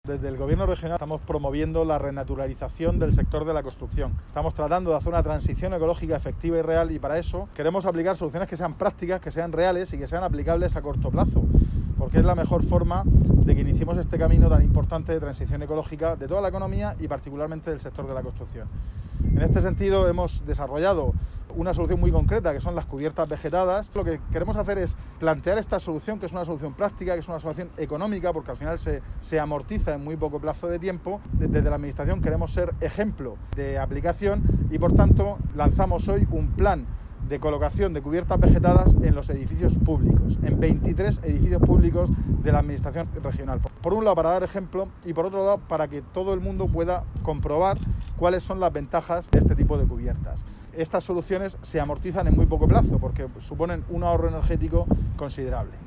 Desde el Gobierno regional estamos promoviendo la renaturalización del sector de la construcción. Estamos tratando de hacer una transición ecológica efectiva y real, y para eso queremos aplicar soluciones que sean prácticas, que sean reales y que sean aplicables a corto plazo, porque es la mejor forma de que iniciemos este camino tan importante de transición ecológica de toda la economía y particularmente del sector de la construcción. En este sentido hemos desarrollado una solución muy concreta, que son las cubiertas vegetadas. Lo que queremos hacer es plantear esta solución, que es una solución práctica, que es una solución económica, porque al final se amortiza en muy poco plazo de tiempo. Desde la Administración queremos ser ejemplo de aplicación y, por tanto, lanzamos hoy un plan de colocación de cubiertas vegetadas en los edificios públicos, en 23 edificios públicos de la Administración regional. Por un lado, para dar ejemplo, y por otro lado, para que todo el mundo pueda comprobar cuáles son las ventajas de este tipo de cubiertas. Estas soluciones se amortizan en muy poco plazo porque suponen un ahorro energético considerable.